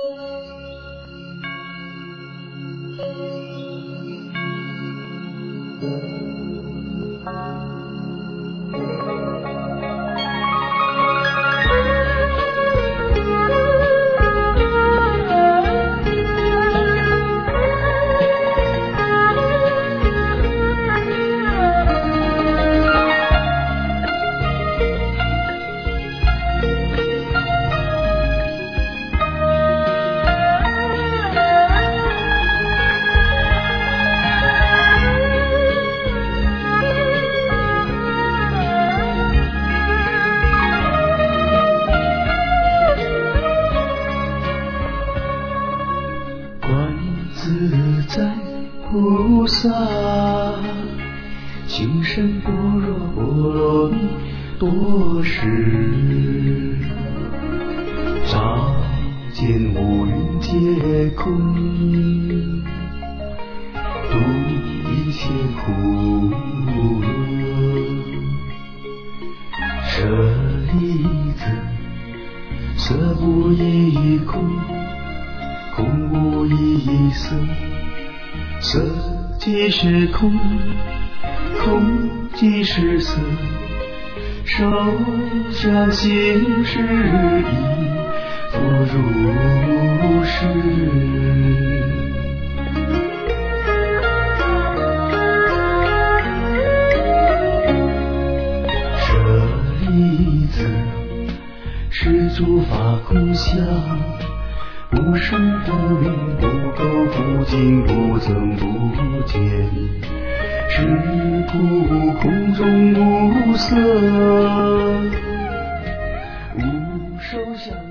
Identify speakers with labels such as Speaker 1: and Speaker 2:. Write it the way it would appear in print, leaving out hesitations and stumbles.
Speaker 1: 自在菩萨，情深般若波罗蜜多时，照见五蕴皆空，度一切苦厄。舍利子，色不异空，空无一色，色即是空，空即是色，受想行识亦复如是。是诸法空相，不生不灭，不垢不净，不增不减。是故空中无色，无受想